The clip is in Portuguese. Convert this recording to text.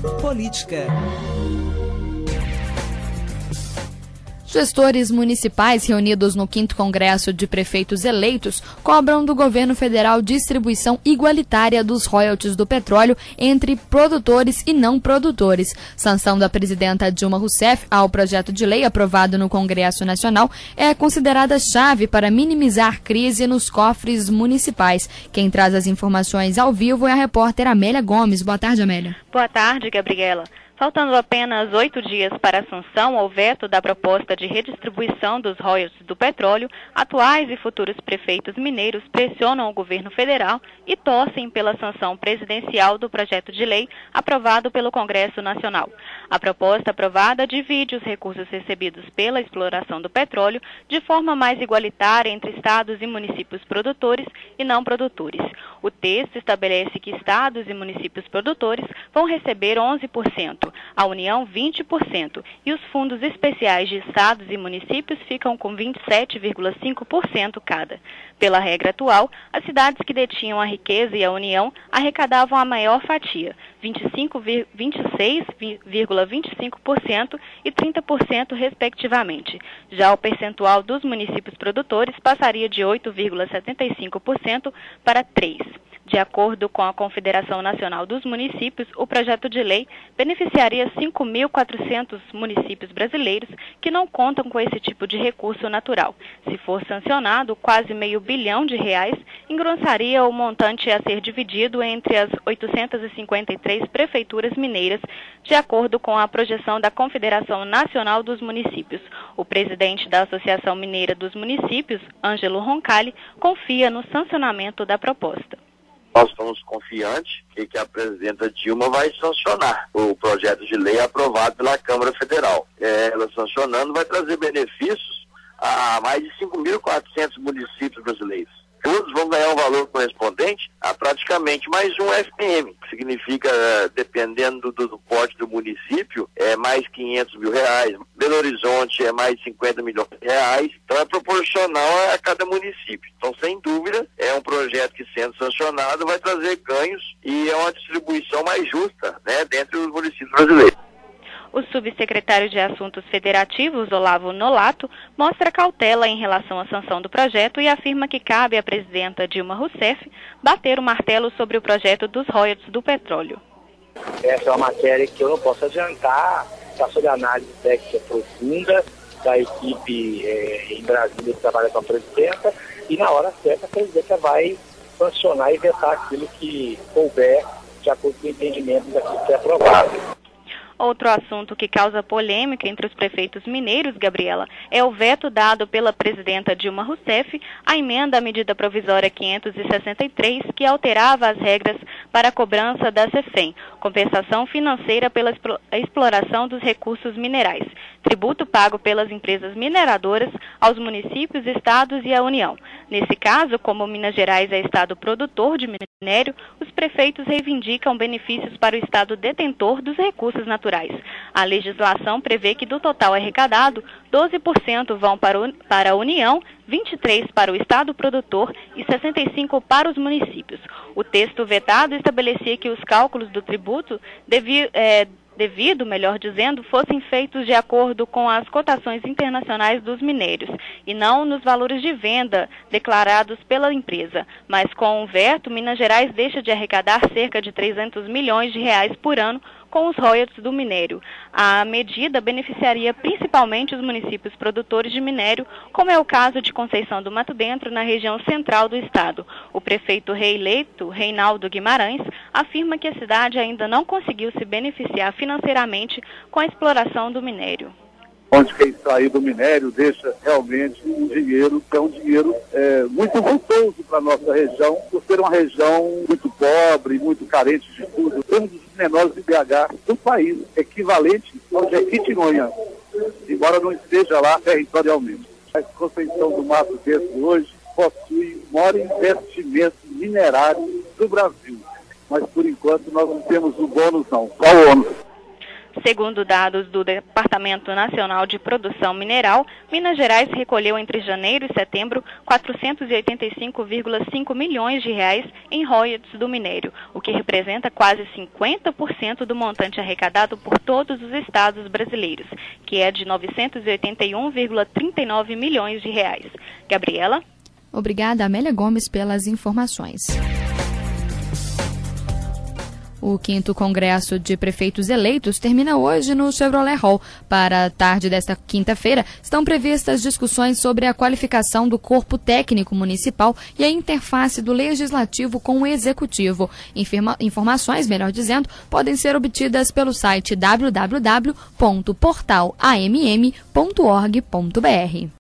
Política. Gestores municipais reunidos no 5º Congresso de Prefeitos Eleitos cobram do governo federal distribuição igualitária dos royalties do petróleo entre produtores e não produtores. Sanção da presidenta Dilma Rousseff ao projeto de lei aprovado no Congresso Nacional é considerada chave para minimizar crise nos cofres municipais. Quem traz as informações ao vivo é a repórter Amélia Gomes. Boa tarde, Amélia. Boa tarde, Gabriela. Faltando apenas 8 dias para a sanção ao veto da proposta de redistribuição dos royalties do petróleo, atuais e futuros prefeitos mineiros pressionam o governo federal e torcem pela sanção presidencial do projeto de lei aprovado pelo Congresso Nacional. A proposta aprovada divide os recursos recebidos pela exploração do petróleo de forma mais igualitária entre estados e municípios produtores e não produtores. O texto estabelece que estados e municípios produtores vão receber 11%. A União 20% e os fundos especiais de estados e municípios ficam com 27,5% cada. Pela regra atual, as cidades que detinham a riqueza e a União arrecadavam a maior fatia, 26,25% e 30% respectivamente. Já o percentual dos municípios produtores passaria de 8,75% para 3%. De acordo com a Confederação Nacional dos Municípios, o projeto de lei beneficiaria 5.400 municípios brasileiros que não contam com esse tipo de recurso natural. Se for sancionado, quase R$500 bilhão engrossaria o montante a ser dividido entre as 853 prefeituras mineiras, de acordo com a projeção da Confederação Nacional dos Municípios. O presidente da Associação Mineira dos Municípios, Ângelo Roncalli, confia no sancionamento da proposta. Nós estamos confiantes que a presidenta Dilma vai sancionar o projeto de lei aprovado pela Câmara Federal. Ela sancionando vai trazer benefícios a mais de 5.400 municípios brasileiros. Todos vão ganhar um valor correspondente a praticamente mais um FPM, que significa, dependendo do porte do município, mais R$500 mil. Belo Horizonte é mais de R$50 milhões. Então é proporcional a cada município. Então, sem dúvida, é um projeto que, sendo sancionado, vai trazer ganhos e é uma distribuição mais justa, dentre os municípios brasileiros. O subsecretário de Assuntos Federativos, Olavo Nolato, mostra cautela em relação à sanção do projeto e afirma que cabe à presidenta Dilma Rousseff bater o martelo sobre o projeto dos royalties do petróleo. Essa é uma matéria que eu não posso adiantar, está sob análise técnica profunda da equipe em Brasília que trabalha com a presidenta, e na hora certa a presidenta vai sancionar e vetar aquilo que couber de acordo com o entendimento daquilo que é aprovado. Outro assunto que causa polêmica entre os prefeitos mineiros, Gabriela, é o veto dado pela presidenta Dilma Rousseff à emenda à medida provisória 563, que alterava as regras para a cobrança da CEFEM, compensação financeira pela exploração dos recursos minerais, tributo pago pelas empresas mineradoras aos municípios, estados e à União. Nesse caso, como Minas Gerais é estado produtor de minério, os prefeitos reivindicam benefícios para o estado detentor dos recursos naturais. A legislação prevê que do total arrecadado, 12% vão para a União, 23% para o Estado produtor e 65% para os municípios. O texto vetado estabelecia que os cálculos do tributo fossem feitos de acordo com as cotações internacionais dos minérios e não nos valores de venda declarados pela empresa. Mas com o veto, Minas Gerais deixa de arrecadar cerca de R$300 milhões por ano com os royalties do minério. A medida beneficiaria principalmente os municípios produtores de minério, como é o caso de Conceição do Mato Dentro, na região central do estado. O prefeito reeleito, Reinaldo Guimarães, afirma que a cidade ainda não conseguiu se beneficiar financeiramente com a exploração do minério. Onde quem sair do minério deixa realmente um dinheiro, que é um dinheiro muito vultoso para a nossa região, por ser uma região muito pobre, muito carente de tudo. Um dos menores de BH do país, equivalente ao de Jequitinhonha, embora não esteja lá territorialmente. A Conceição do Mato Dentro hoje possui o maior investimento minerário do Brasil, mas por enquanto nós não temos o bônus não, só o ônus. Segundo dados do Departamento Nacional de Produção Mineral, Minas Gerais recolheu entre janeiro e setembro 485,5 milhões de reais em royalties do minério, o que representa quase 50% do montante arrecadado por todos os estados brasileiros, que é de 981,39 milhões de reais. Gabriela? Obrigada, Amélia Gomes, pelas informações. O 5º Congresso de Prefeitos Eleitos termina hoje no Chevrolet Hall. Para a tarde desta quinta-feira, estão previstas discussões sobre a qualificação do corpo técnico municipal e a interface do Legislativo com o Executivo. Informações, melhor dizendo, podem ser obtidas pelo site www.portalamm.org.br.